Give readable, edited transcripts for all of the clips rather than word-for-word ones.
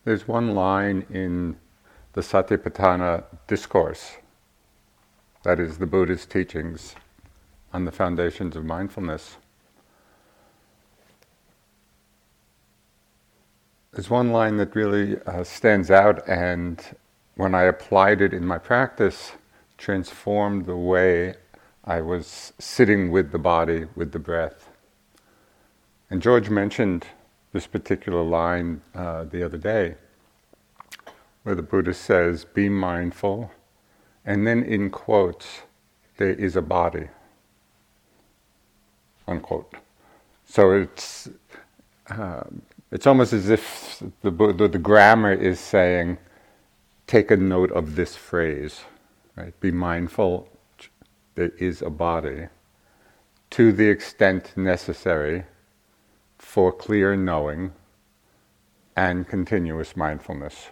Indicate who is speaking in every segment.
Speaker 1: There's one line in the Satipatthana discourse, that is the Buddha's teachings on the foundations of mindfulness. There's one line that really stands out, and when I applied it in my practice, transformed the way I was sitting with the body, with the breath. And George mentioned this particular line the other day, where the Buddha says, "Be mindful," and then in quotes, "There is a body," unquote. So it's almost as if the grammar is saying, take a note of this phrase, right? Be mindful, there is a body, to the extent necessary for clear knowing and continuous mindfulness.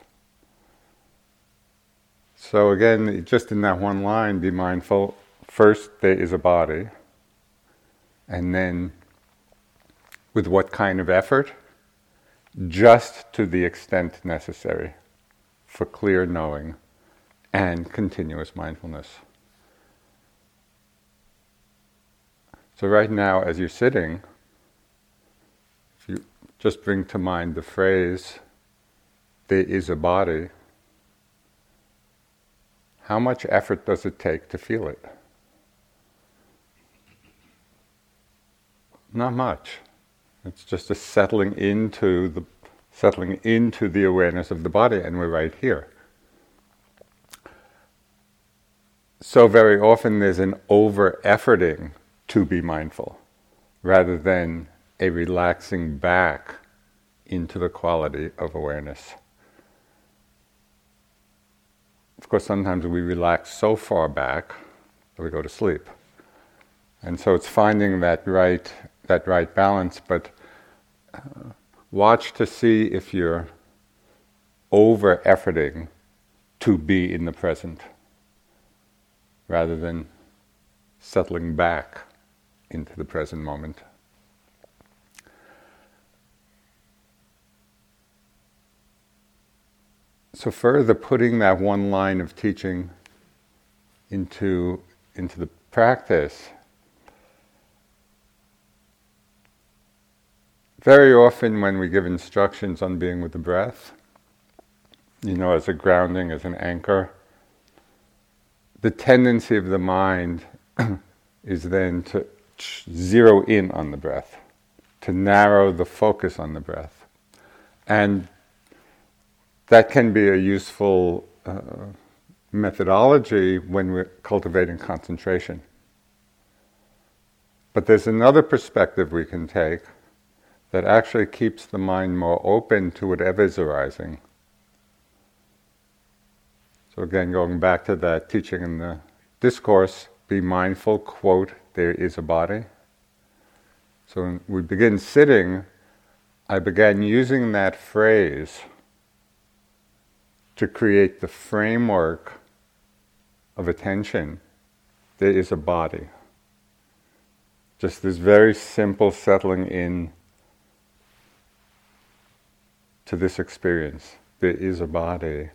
Speaker 1: So again, just in that one line, be mindful, first there is a body, and then with what kind of effort? Just to the extent necessary for clear knowing and continuous mindfulness. So right now, as you're sitting, if you just bring to mind the phrase, there is a body, how much effort does it take to feel it? Not much. It's just a settling into the awareness of the body, and we're right here. So very often there's an over-efforting to be mindful, rather than a relaxing back into the quality of awareness. Of course, sometimes we relax so far back that we go to sleep. And so it's finding that right balance, but watch to see if you're over-efforting to be in the present, rather than settling back into the present moment. So further putting that one line of teaching into the practice, very often when we give instructions on being with the breath, as a grounding, as an anchor, the tendency of the mind is then to zero in on the breath, to narrow the focus on the breath. And that can be a useful methodology when we're cultivating concentration. But there's another perspective we can take that actually keeps the mind more open to whatever is arising. So again, going back to that teaching in the discourse, be mindful, quote, there is a body. So when we begin sitting, I began using that phrase to create the framework of attention. There is a body. Just this very simple settling in to this experience. There is a body.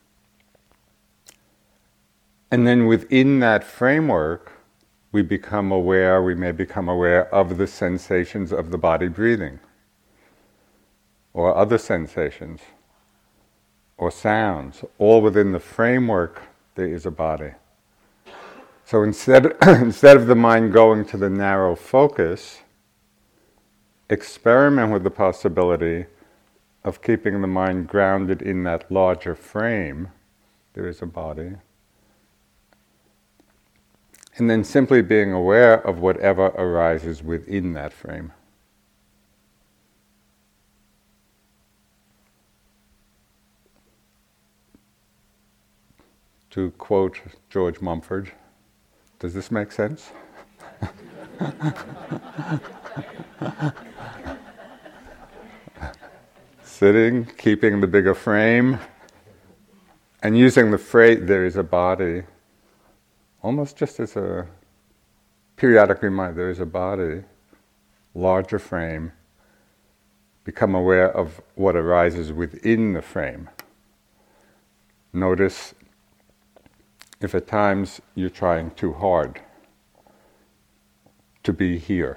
Speaker 1: And then within that framework, we may become aware of the sensations of the body breathing, or other sensations, or sounds, all within the framework, there is a body. So instead of the mind going to the narrow focus, experiment with the possibility of keeping the mind grounded in that larger frame, there is a body, and then simply being aware of whatever arises within that frame. To quote George Mumford, does this make sense? Sitting, keeping the bigger frame, and using the phrase, there is a body, almost just as a periodic reminder, there is a body, larger frame, Become aware of what arises within the frame. Notice if at times you're trying too hard to be here.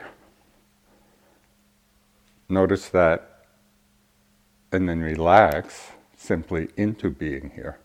Speaker 1: Notice that, and then relax simply into being here.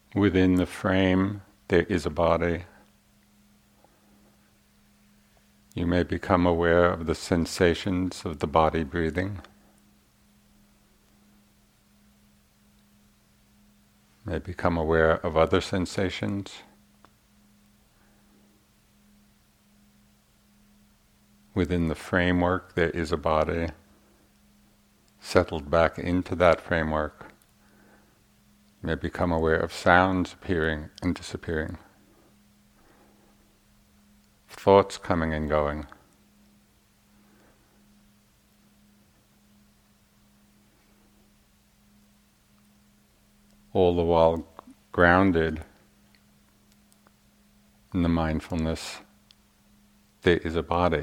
Speaker 1: Within the frame, there is a body. You may become aware of the sensations of the body breathing. May become aware of other sensations. Within the framework, there is a body. Settled back into that framework, you may become aware of sounds appearing and disappearing. Thoughts coming and going. All the while grounded in the mindfulness, there is a body.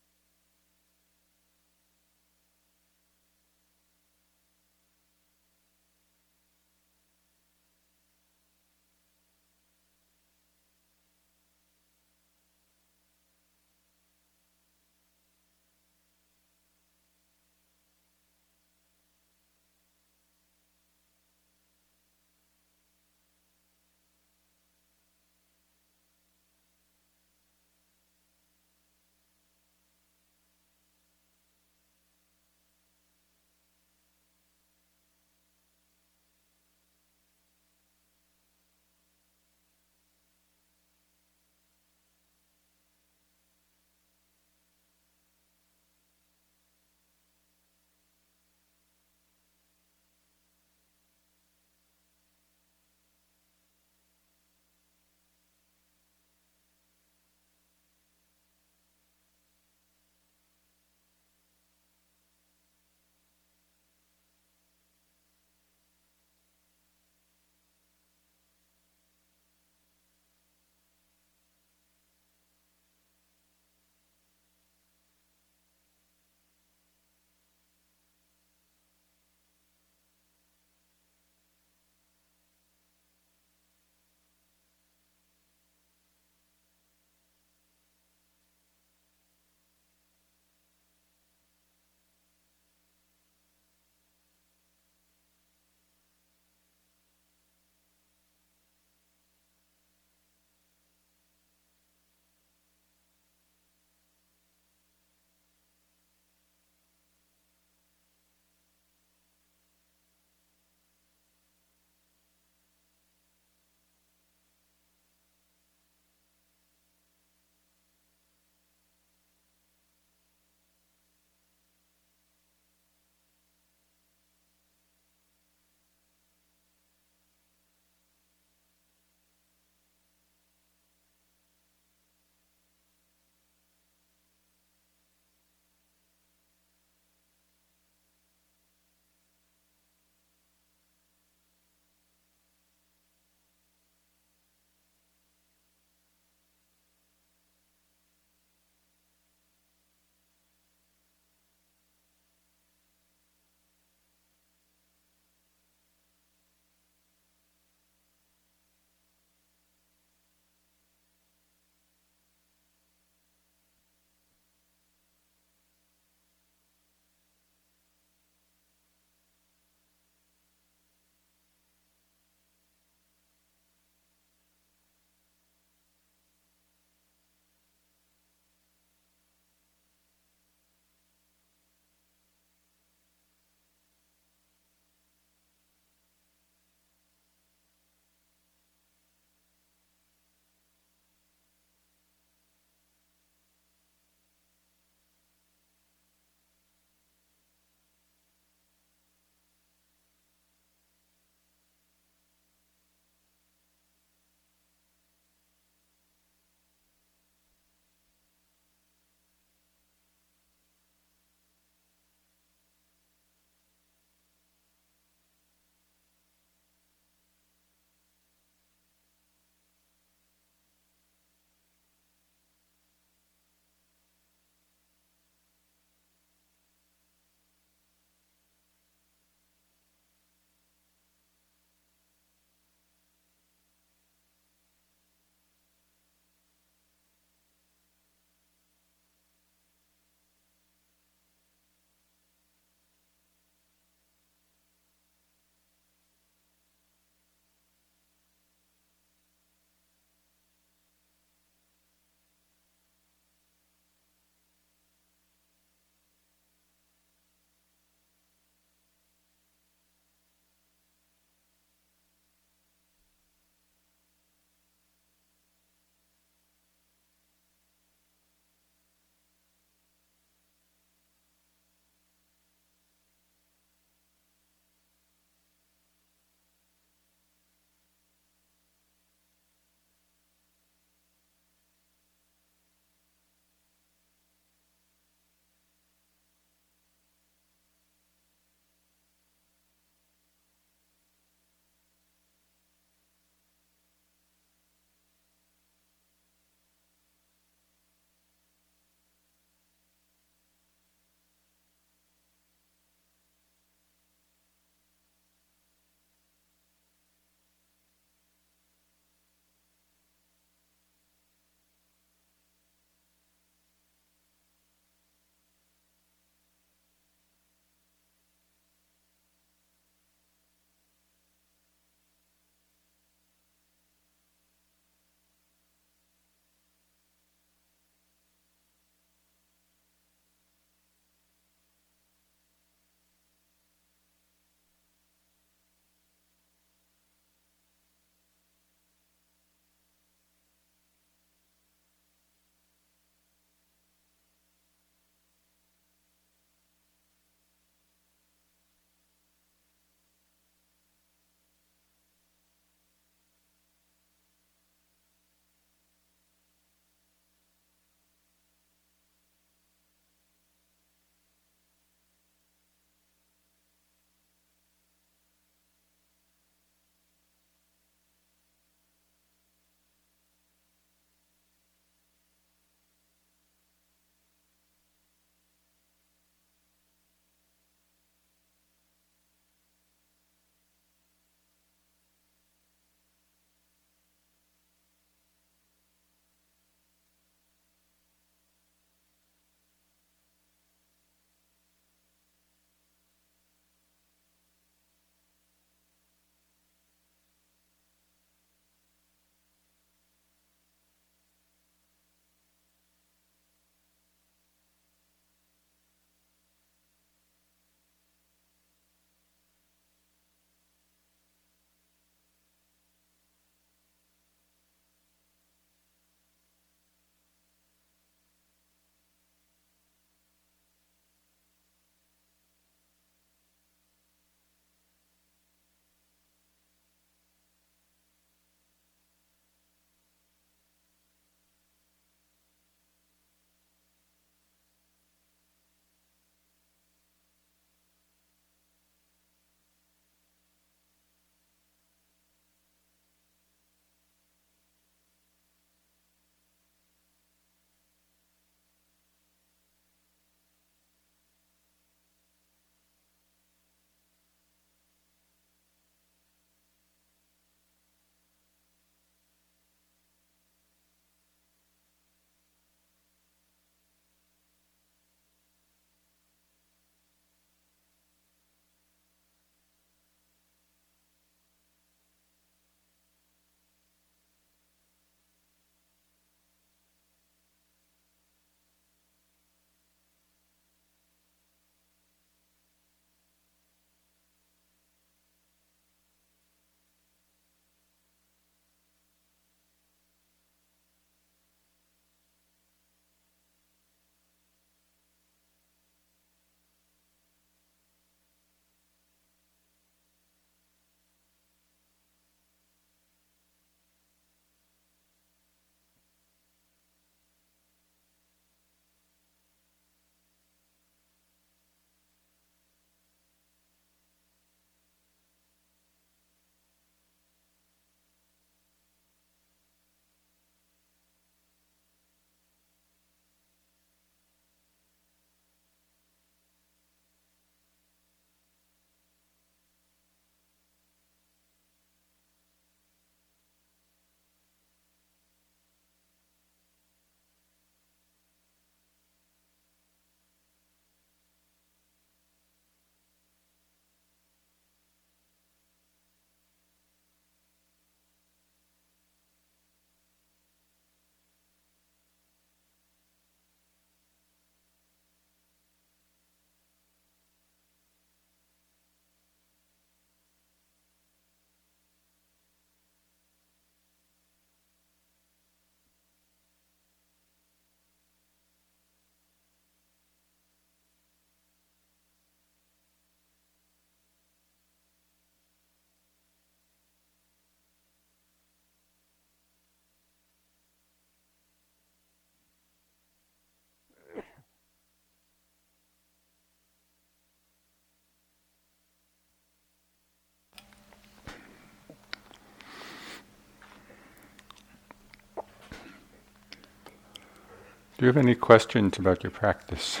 Speaker 1: Do you have any questions about your practice?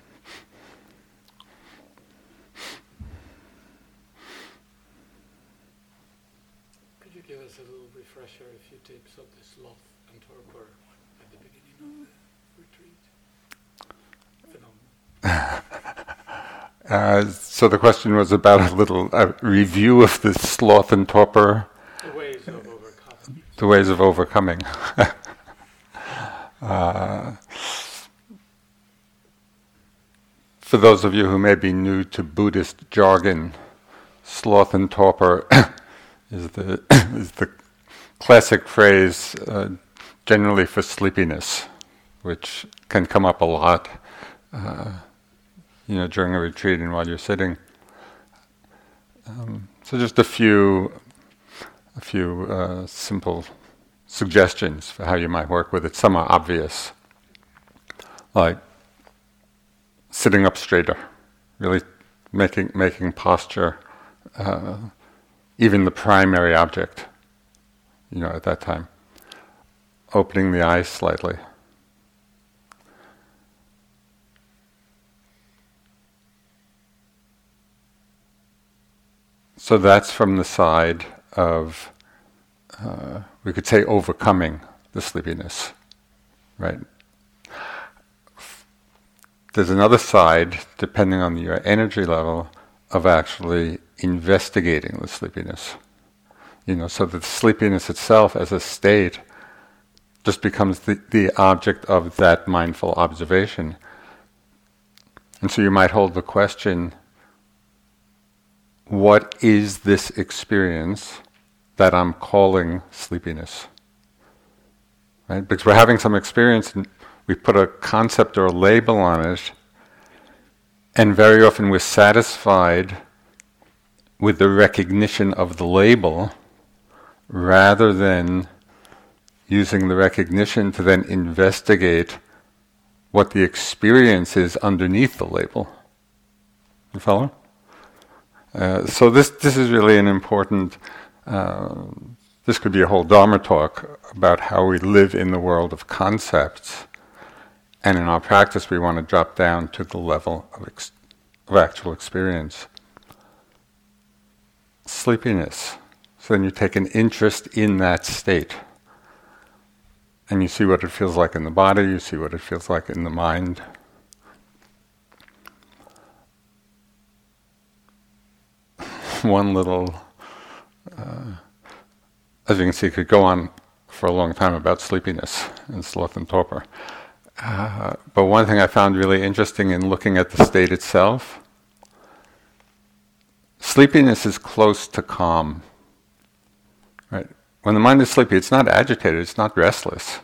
Speaker 2: Could you give us a little refresher, a few tips of the sloth and torpor at the beginning of the retreat?
Speaker 1: So the question was about a little review of the sloth and torpor.
Speaker 2: The ways of overcoming.
Speaker 1: The ways of overcoming. For those of you who may be new to Buddhist jargon, sloth and torpor is the classic phrase generally for sleepiness, which can come up a lot, during a retreat and while you're sitting. So just a few simple suggestions for how you might work with it. Some are obvious, like sitting up straighter, really making posture even the primary object, at that time. Opening the eyes slightly. So that's from the side of, we could say, overcoming the sleepiness, right? There's another side, depending on your energy level, of actually investigating the sleepiness. So that the sleepiness itself as a state just becomes the object of that mindful observation. And so you might hold the question, what is this experience that I'm calling sleepiness? Right? Because we're having some experience and we put a concept or a label on it, and very often we're satisfied with the recognition of the label rather than using the recognition to then investigate what the experience is underneath the label. You follow? So this is really an important, this could be a whole Dharma talk about how we live in the world of concepts, and in our practice we want to drop down to the level of actual experience. Sleepiness. So then you take an interest in that state, and you see what it feels like in the body, you see what it feels like in the mind. One little, as you can see, could go on for a long time about sleepiness and sloth and torpor. But one thing I found really interesting in looking at the state itself, sleepiness is close to calm. Right? When the mind is sleepy, it's not agitated, it's not restless.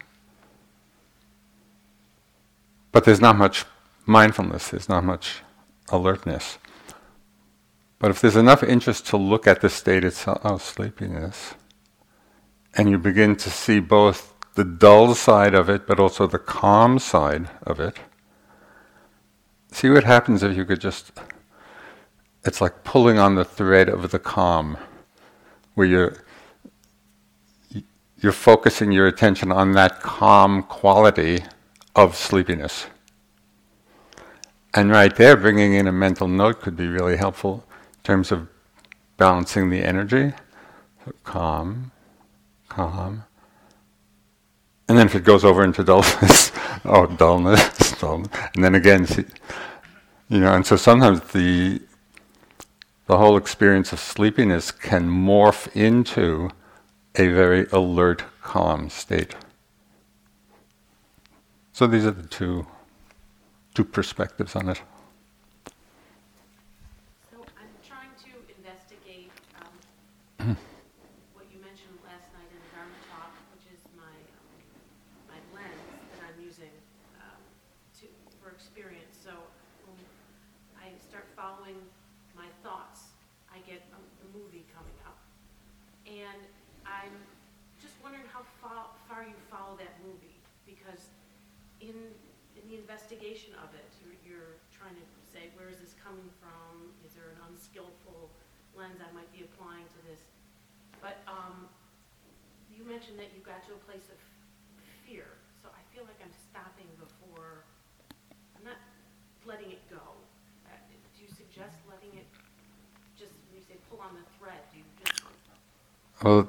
Speaker 1: But there's not much mindfulness, there's not much alertness. But if there's enough interest to look at the state itself of sleepiness, and you begin to see both the dull side of it, but also the calm side of it, see what happens if you could just, it's like pulling on the thread of the calm, where you're focusing your attention on that calm quality of sleepiness. And right there, bringing in a mental note could be really helpful in terms of balancing the energy. So calm, calm. And then if it goes over into dullness, dullness. And then again, and so sometimes the whole experience of sleepiness can morph into a very alert, calm state. So these are the two perspectives on it.
Speaker 3: So I'm trying to investigate what you mentioned last night in the Dharma talk, which is my lens that I'm using for experience. So when I start following my thoughts, I get a movie coming up, and I'm just wondering how far you follow that movie, because in the investigation of it, you're trying to say, where is this coming from? Is there an unskillful lens I might be applying to this? But you mentioned that you got to a place of fear. so I feel like I'm stopping before, I'm not letting it go. Do you suggest letting it, just when you say pull on the thread, do you just...
Speaker 1: Well,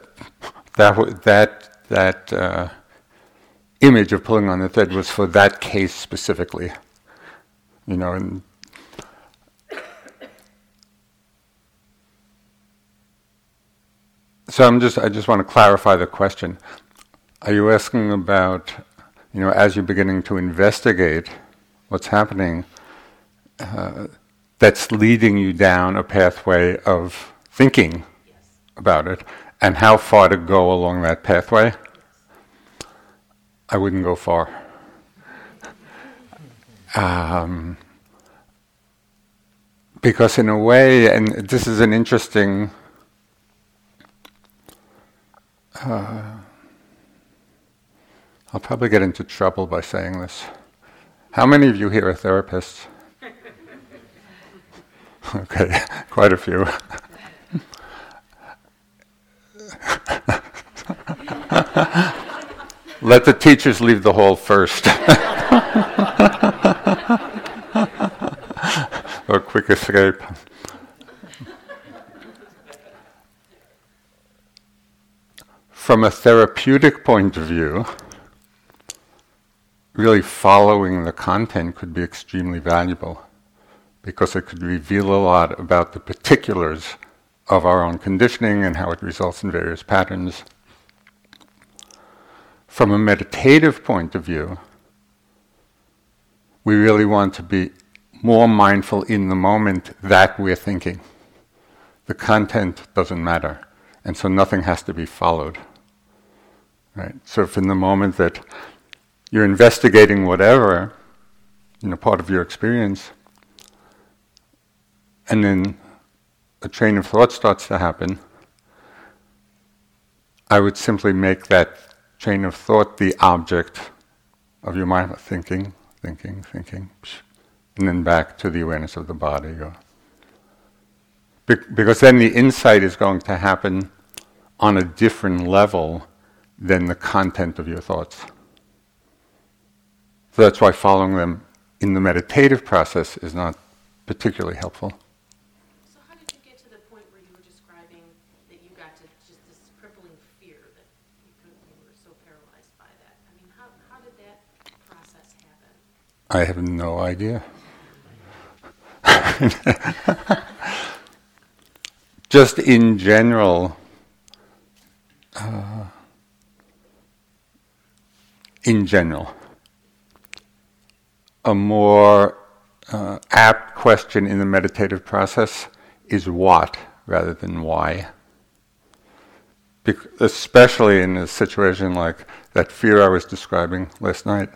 Speaker 1: that image of pulling on the thread was for that case specifically, and so I just want to clarify the question. Are you asking about, as you're beginning to investigate what's happening, that's leading you down a pathway of thinking about it, and how far to go along that pathway? I wouldn't go far. Because in a way, and this is an interesting... I'll probably get into trouble by saying this. How many of you here are therapists? Okay, quite a few. Let the teachers leave the hall first. Or quick escape. From a therapeutic point of view, really following the content could be extremely valuable, because it could reveal a lot about the particulars of our own conditioning and how it results in various patterns. From a meditative point of view, we really want to be more mindful in the moment that we're thinking. The content doesn't matter, and so nothing has to be followed. Right? So if in the moment that you're investigating whatever, part of your experience, and then a train of thought starts to happen, I would simply make that train of thought the object of your mind, thinking, and then back to the awareness of the body. Because then the insight is going to happen on a different level than the content of your thoughts. So that's why following them in the meditative process is not particularly helpful.
Speaker 3: So how did you get to the point where you were describing that you got to just this crippling fear that you were so paralyzed by that? I mean, how did that process happen?
Speaker 1: I have no idea. Just in general, a more apt question in the meditative process is what rather than why. Especially in a situation like that fear I was describing last night.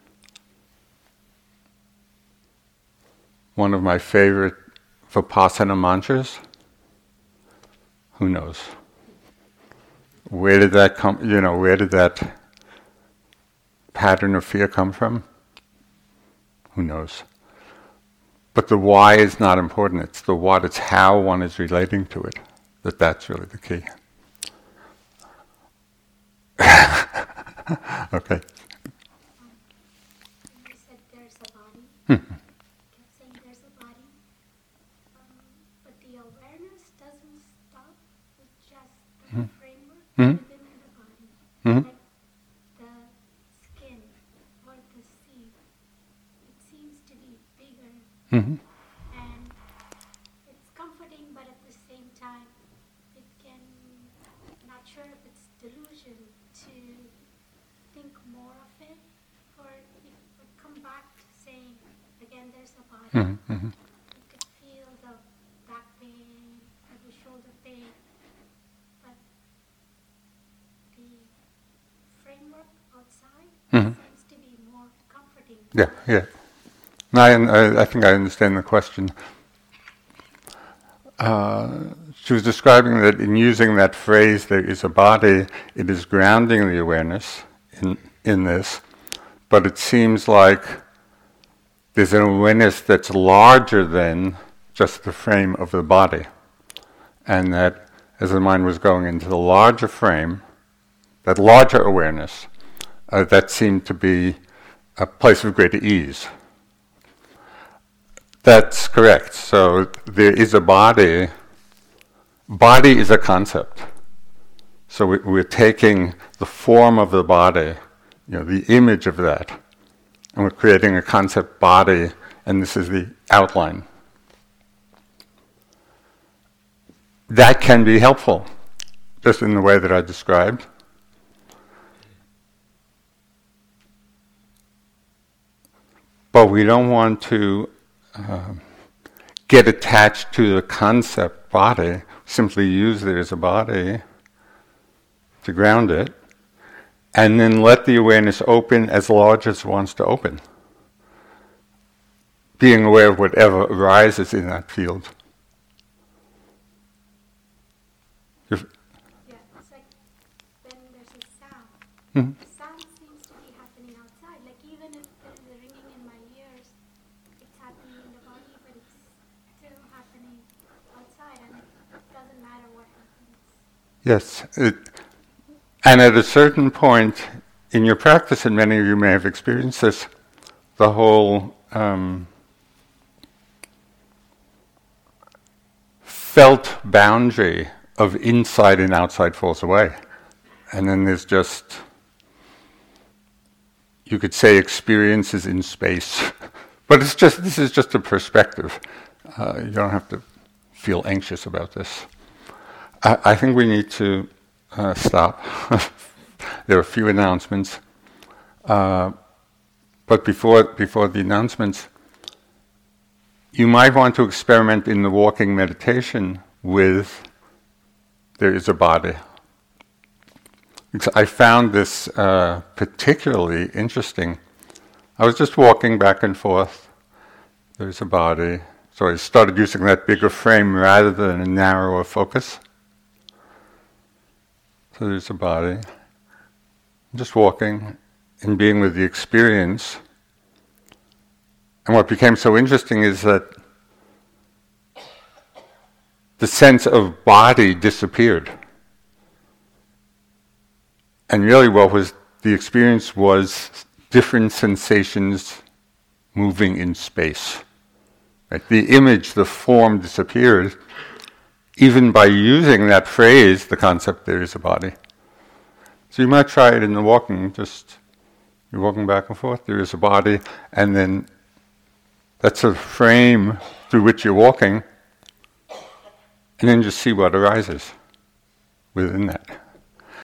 Speaker 1: One of my favorite Vipassana mantras, who knows? Where did that come, where did that pattern of fear come from? Who knows? But the why is not important. It's the what, it's how one is relating to it. That's really the key. Okay.
Speaker 4: You said there's a body.
Speaker 1: Mm-hmm.
Speaker 4: Kept saying there's a body. But the awareness doesn't stop with just the framework within the body.
Speaker 1: Mm-hmm.
Speaker 4: Like the skin or the seed. It seems to be bigger.
Speaker 1: Mm-hmm.
Speaker 4: And it's comforting, but at the same time, it can, not sure if it's delusion to think more of it, or it would come back to saying, again, there's a body.
Speaker 1: Mm-hmm.
Speaker 4: You could feel the back pain or the shoulder pain, but the framework outside seems to be more comforting.
Speaker 1: Yeah. I think I understand the question. She was describing that in using that phrase, there is a body, it is grounding the awareness in this, but it seems like there's an awareness that's larger than just the frame of the body. And that as the mind was going into the larger frame, that larger awareness that seemed to be a place of greater ease. That's correct. So there is a body. Body is a concept. So we're taking the form of the body, the image of that, and we're creating a concept body, and this is the outline. That can be helpful, just in the way that I described. But we don't want to get attached to the concept body, simply use it as a body to ground it, and then let the awareness open as large as it wants to open, being aware of whatever arises in that field.
Speaker 4: Yeah, it's like when there's a sound.
Speaker 1: Mm-hmm.
Speaker 4: The sound seems to be happening outside. Like even if there is a ringing in my ears, it's happening in the body, but it's still happening outside, and it doesn't matter what happens.
Speaker 1: Yes. And at a certain point in your practice, and many of you may have experienced this, the whole felt boundary of inside and outside falls away. And then there's just, you could say, experiences in space. But this is just a perspective. You don't have to feel anxious about this. I think we need to stop. There are a few announcements. But before the announcements, you might want to experiment in the walking meditation with there is a body. Because I found this particularly interesting. I was just walking back and forth. There's a body. So I started using that bigger frame rather than a narrower focus. So there's a body. Just walking and being with the experience. And what became so interesting is that the sense of body disappeared. And really what was the experience was different sensations moving in space. Right? The image, the form disappeared. Even by using that phrase, the concept there is a body. So you might try it in the walking, you're walking back and forth, there is a body, and then that's a frame through which you're walking, and then just see what arises within that.